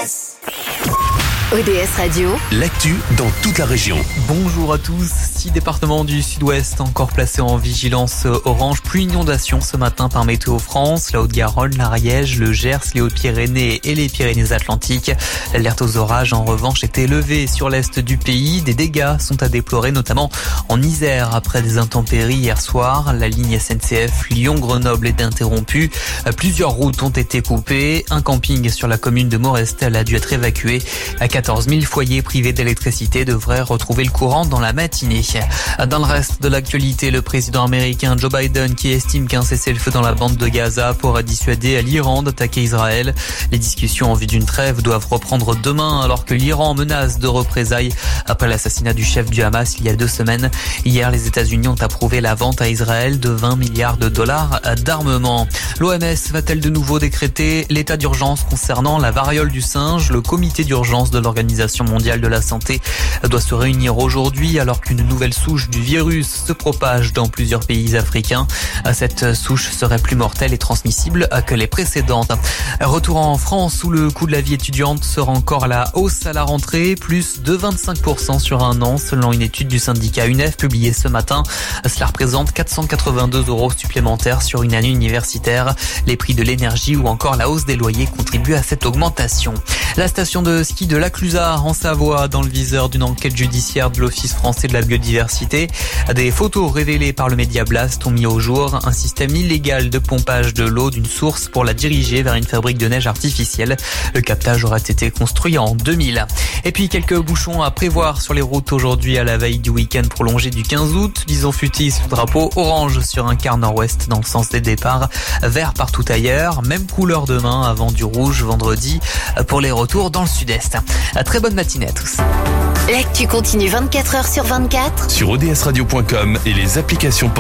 ODS Radio, l'actu dans toute la région. Bonjour à tous. 6 départements du sud-ouest encore placés en vigilance orange. Pluie inondation ce matin par Météo France. La Haute-Garonne, l'Ariège, le Gers, les Hautes-Pyrénées et les Pyrénées-Atlantiques. L'alerte aux orages en revanche est élevée sur l'est du pays. Des dégâts sont à déplorer notamment en Isère après des intempéries hier soir. La ligne SNCF Lyon-Grenoble est interrompue. Plusieurs routes ont été coupées. Un camping sur la commune de Morestel a dû être évacué. 14 000 foyers privés d'électricité devraient retrouver le courant dans la matinée. Dans le reste de l'actualité, le président américain Joe Biden qui estime qu'un cessez-le-feu dans la bande de Gaza pourrait dissuader l'Iran d'attaquer Israël. Les discussions en vue d'une trêve doivent reprendre demain alors que l'Iran menace de représailles après l'assassinat du chef du Hamas il y a 2 semaines. Hier, les États-Unis ont approuvé la vente à Israël de 20 milliards de dollars d'armement. L'OMS va-t-elle de nouveau décréter l'état d'urgence concernant la variole du singe? Le comité d'urgence de l'Organisation mondiale de la santé doit se réunir aujourd'hui alors qu'une nouvelle souche du virus se propage dans plusieurs pays africains. Cette souche serait plus mortelle et transmissible que les précédentes. Retour en France où le coût de la vie étudiante sera encore à la hausse à la rentrée, plus de 25% sur un an selon une étude du syndicat UNEF publiée ce matin. Cela représente 482 € supplémentaires sur une année universitaire. Les prix de l'énergie ou encore la hausse des loyers contribuent à cette augmentation. La station de ski de La Clusaz en Savoie dans le viseur d'une enquête judiciaire de l'Office français de la biodiversité. Des photos révélées par le Média Blast ont mis au jour un système illégal de pompage de l'eau d'une source pour la diriger vers une fabrique de neige artificielle. Le captage aurait été construit en 2000. Et puis quelques bouchons à prévoir sur les routes aujourd'hui à la veille du week-end prolongé du 15 août. Disons futil sous drapeau orange sur un quart nord-ouest dans le sens des départs, vert partout ailleurs. Même couleur demain avant du rouge vendredi pour les retours dans le sud-est. Très bonne matinée à tous. l'actu continue 24 h sur 24 sur odsradio.com et les applications